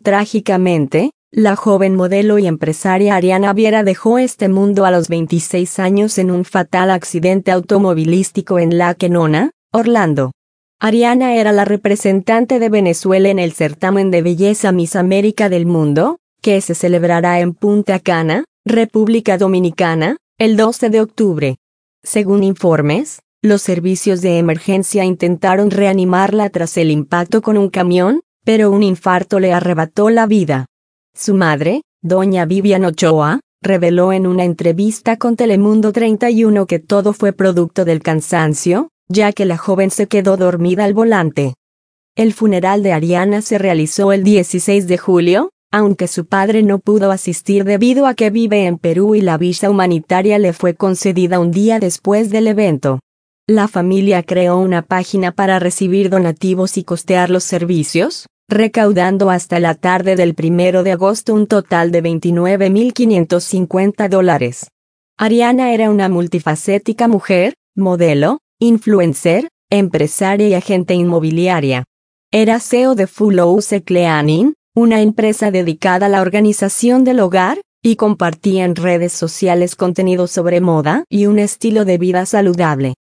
Trágicamente, la joven modelo y empresaria Ariana Viera dejó este mundo a los 26 años en un fatal accidente automovilístico en Lake Nona, Orlando. Ariana era la representante de Venezuela en el certamen de belleza Miss América del Mundo, que se celebrará en Punta Cana, República Dominicana, el 12 de octubre. Según informes, los servicios de emergencia intentaron reanimarla tras el impacto con un camión, pero un infarto le arrebató la vida. Su madre, doña Vivian Ochoa, reveló en una entrevista con Telemundo 31 que todo fue producto del cansancio, ya que la joven se quedó dormida al volante. El funeral de Ariana se realizó el 16 de julio, aunque su padre no pudo asistir debido a que vive en Perú y la visa humanitaria le fue concedida un día después del evento. La familia creó una página para recibir donativos y costear los servicios, recaudando hasta la tarde del 1 de agosto un total de $29,550. Ariana era una multifacética mujer, modelo, influencer, empresaria y agente inmobiliaria. Era CEO de Full House Cleaning, una empresa dedicada a la organización del hogar, y compartía en redes sociales contenido sobre moda y un estilo de vida saludable.